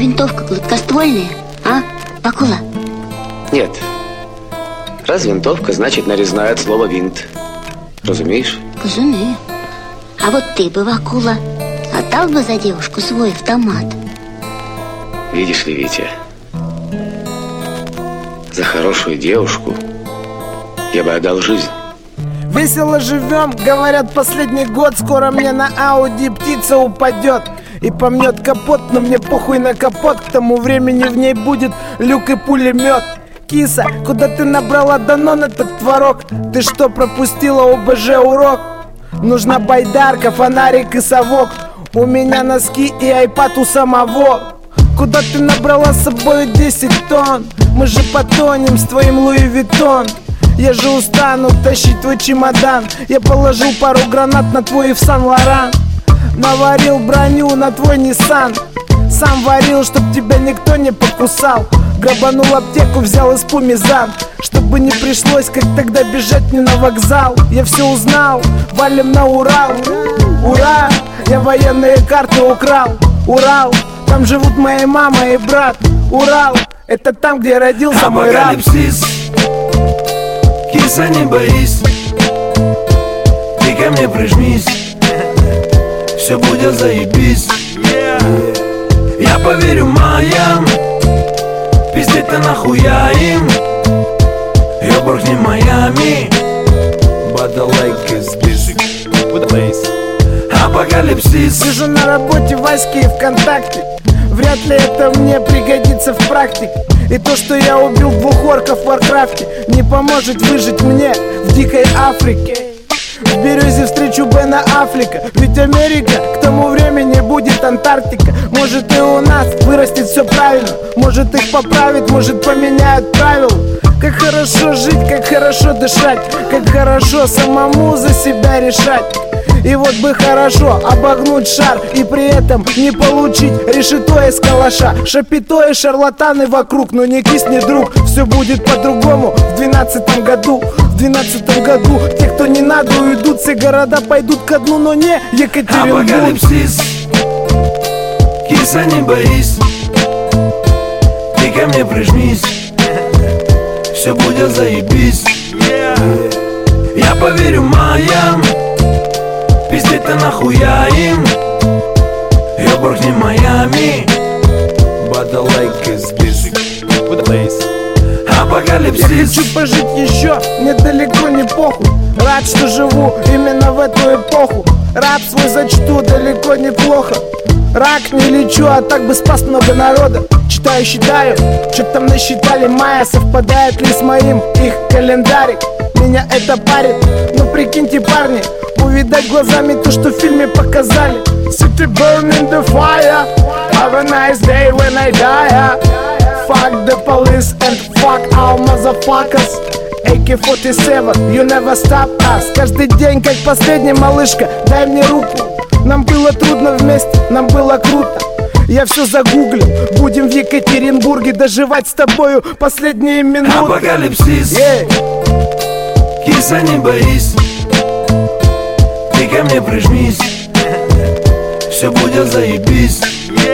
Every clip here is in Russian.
винтовка гладкоствольная, а, акула? Нет. Раз винтовка, значит нарезная от слова винт. Разумеешь? Разумею. А вот ты бы, акула, отдал бы за девушку свой автомат? Видишь ли, Витя, за хорошую девушку я бы отдал жизнь. Весело живем, говорят, последний год. Скоро мне на Ауди птица упадет и помнет капот, но мне похуй на капот. К тому времени в ней будет люк и пулемет. Киса, куда ты набрала Данон этот творог? Ты что, пропустила ОБЖ урок? Нужна байдарка, фонарик и совок. У меня носки и айпад у самого. Куда ты набрала с собой 10 тонн? Мы же потонем с твоим Луи Виттон. Я же устану тащить твой чемодан. Я положил пару гранат на твой Сан-Лоран. Наварил броню на твой Ниссан. Сам варил, чтоб тебя никто не покусал. Грабанул аптеку, взял из пумизан, чтобы не пришлось, как тогда, бежать мне на вокзал. Я все узнал, валим на Урал. Ура, я военные карты украл. Урал, там живут моя мама и брат. Урал, это там, где родился мой раб. Апокалипсис, киса, не боись, ты ко мне прижмись, все будет заебись. Я поверю маям, пиздеть-то нахуя им. Ёбург не Майами, but the lake is busy with the place. Апокалипсис. Сижу на работе в Аське и ВКонтакте. Вряд ли это мне пригодится в практике. И то, что я убил 2 орков в Варкрафте, не поможет выжить мне в дикой Африке. В Березе встречу Бена Аффлека. Ведь Америка к тому времени будет Антарктика. Может, и у нас вырастет все правильно. Может, их поправят, может, поменяют правила. Как хорошо жить, как хорошо дышать, как хорошо самому за себя решать. И вот бы хорошо обогнуть шар и при этом не получить решето из калаша. Шапито и шарлатаны вокруг, но не кисни, друг, все будет по-другому в 12-м году. В 12-м году те, кто не надо, уйдут, все города пойдут ко дну, но не Екатеринбург. Апокалипсис, киса, не боись, ты ко мне прижмись, все будет заебись. Я поверю маям, пиздеть-то нахуя им. Ёбург не Майами, but the lake is busy with the place. Апокалипсис. Я хочу пожить еще, мне далеко не похуй. Рад, что живу именно в эту эпоху. Рап свой зачту далеко неплохо. Рак не лечу, а так бы спас много народа. Читаю, считаю, что там насчитали мая. Совпадает ли с моим их календарик? Меня это парит, но прикиньте, парни, увидать глазами то, что в фильме показали. City burning the fire, have a nice day when I die. Fuck the police and fuck our motherfuckers. AK-47, you never stop us. Каждый день как последний, малышка, дай мне руку. Нам было трудно вместе, нам было круто. Я все загуглил, будем в Екатеринбурге доживать с тобою последние минуты. Апокалипсис, киса, не боись, ты ко мне прижмись, все будет заебись.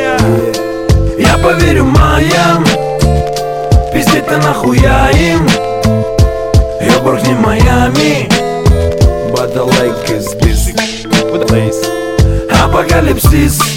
Я поверю маям, пиздеть-то нахуя им. Ёбург не Майами, but the lake is busy with the place. Апокалипсис.